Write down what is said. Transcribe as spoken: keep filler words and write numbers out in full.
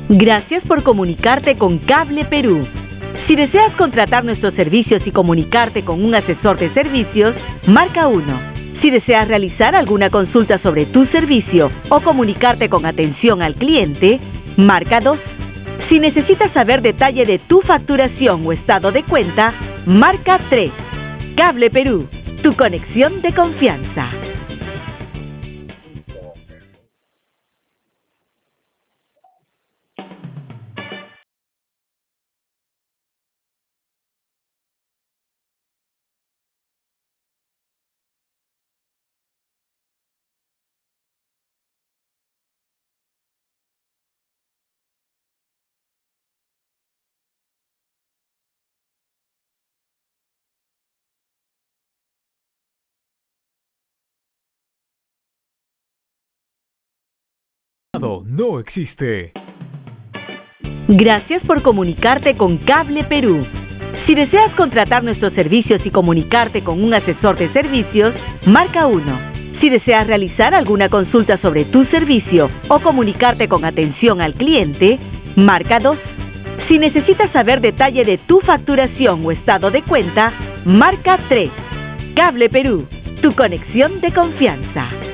Gracias por comunicarte con Cable Perú. Si deseas contratar nuestros servicios y comunicarte con un asesor de servicios, marca uno. Si deseas realizar alguna consulta sobre tu servicio o comunicarte con atención al cliente, marca dos. Si necesitas saber detalle de tu facturación o estado de cuenta, marca tres. Cable Perú, tu conexión de confianza. No existe. Gracias por comunicarte con Cable Perú. Si deseas contratar nuestros servicios y comunicarte con un asesor de servicios, marca uno. Si deseas realizar alguna consulta sobre tu servicio o comunicarte con atención al cliente, marca dos. Si necesitas saber detalle de tu facturación o estado de cuenta, marca tres. Cable Perú, tu conexión de confianza.